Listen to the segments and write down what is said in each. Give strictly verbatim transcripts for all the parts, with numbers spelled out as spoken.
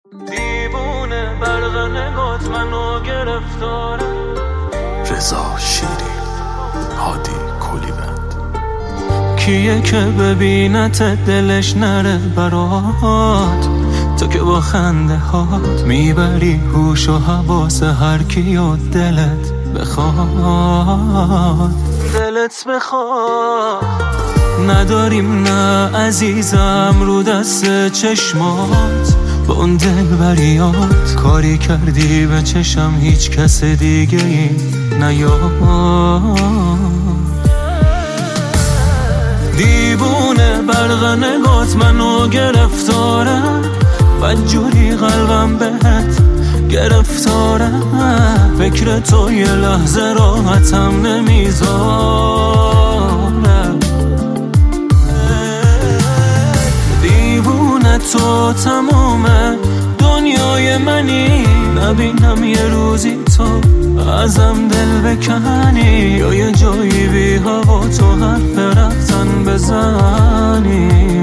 دیوونه برق نگات منو گرفتاره. رضا شیری، هادی کلیوند. کیه که ببینت دلش نره برات، تو که با خنده هات میبری هوش و حواس هر کی و دلت بخواد. دلت بخواد نداریم نه عزیزم، رو دست چشمات با اون دل بریات کاری کردی به چشم هیچ کس دیگه ای نیاد. دیوونه برق نگات منو گرفتاره، بدجوری قلبم بهت گرفتاره. فکر تو یه لحظه راحتم نمیذاره. دیوونه تو تموم دنیای منی، نبینم یه روزی تو ازم دل بکنی، یا یه جایی بی هوا تو حرف رفتن بزنی.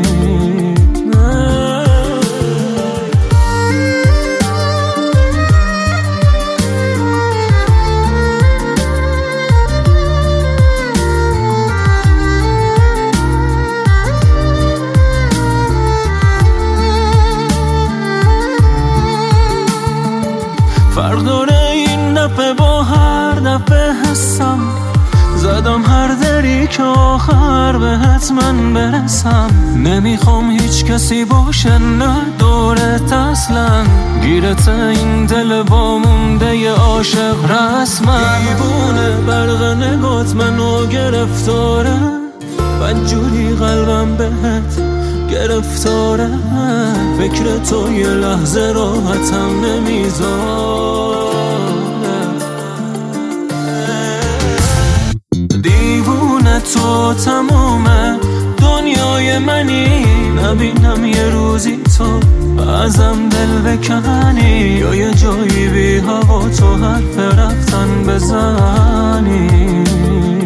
فرق داره این دفعه با هر دفعه حسم، زدم هر دری که آخر بهت من برسم. نمیخوام هیچ کسی باشه نه دورت اصلا، گیرت این دل با مونده ی عاشق رسما. دیوونه برق نگات منو گرفتاره، بدجوری قلبم بهت گرفتاره. فکر تو یه لحظه راحتم نمیذاره. دیوونه تو تموم دنیای منی، نبینم یه روزی تو ازم دل بکنی، یا یه جایی بی هوا تو حرف رفتن بزنی.